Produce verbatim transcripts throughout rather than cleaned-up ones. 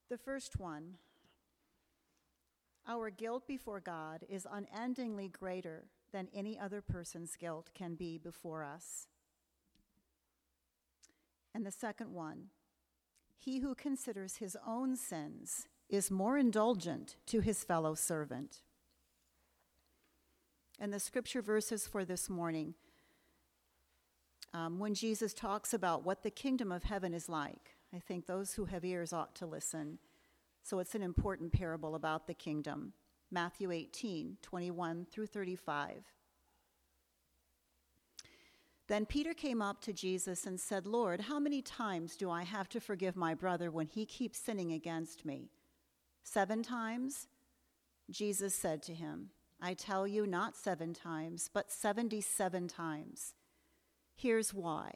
The first one, our guilt before God is unendingly greater than any other person's guilt can be before us. And the second one, he who considers his own sins is more indulgent to his fellow servant. And the scripture verses for this morning, um, when Jesus talks about what the kingdom of heaven is like, I think those who have ears ought to listen. So it's an important parable about the kingdom. Matthew eighteen, twenty-one through thirty-five. Then Peter came up to Jesus and said, Lord, how many times do I have to forgive my brother when he keeps sinning against me? Seven times? Jesus said to him, I tell you, not seven times, but seventy-seven times. Here's why.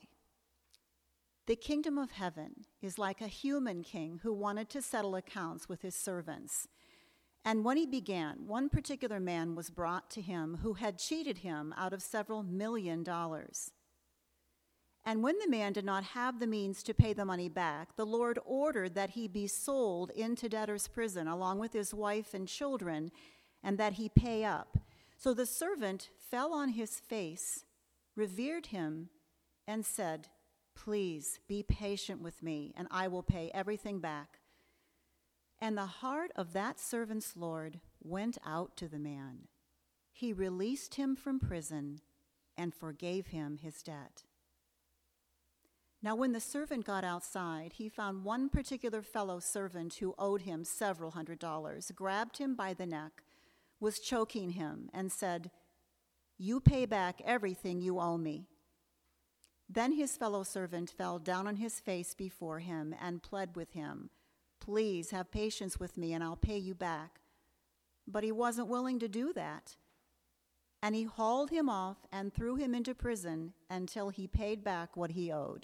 The kingdom of heaven is like a human king who wanted to settle accounts with his servants. And when he began, one particular man was brought to him who had cheated him out of several million dollars. And when the man did not have the means to pay the money back, the Lord ordered that he be sold into debtor's prison along with his wife and children, and that he pay up. So the servant fell on his face, revered him, and said, Please be patient with me, and I will pay everything back. And the heart of that servant's Lord went out to the man. He released him from prison and forgave him his debt. Now when the servant got outside, he found one particular fellow servant who owed him several hundred dollars, grabbed him by the neck, was choking him, and said, You pay back everything you owe me. Then his fellow servant fell down on his face before him and pled with him, Please have patience with me and I'll pay you back. But he wasn't willing to do that. And he hauled him off and threw him into prison until he paid back what he owed.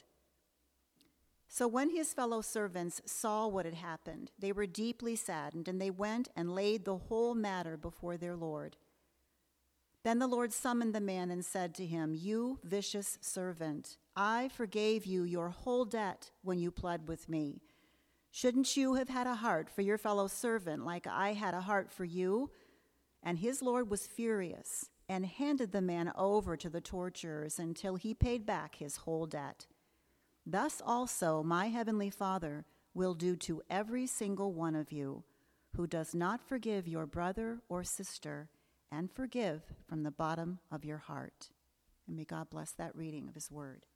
So when his fellow servants saw what had happened, they were deeply saddened, and they went and laid the whole matter before their Lord. Then the Lord summoned the man and said to him, You vicious servant, I forgave you your whole debt when you pled with me. Shouldn't you have had a heart for your fellow servant like I had a heart for you? And his Lord was furious and handed the man over to the torturers until he paid back his whole debt. Thus also my heavenly Father will do to every single one of you who does not forgive your brother or sister and forgive from the bottom of your heart. And may God bless that reading of his word.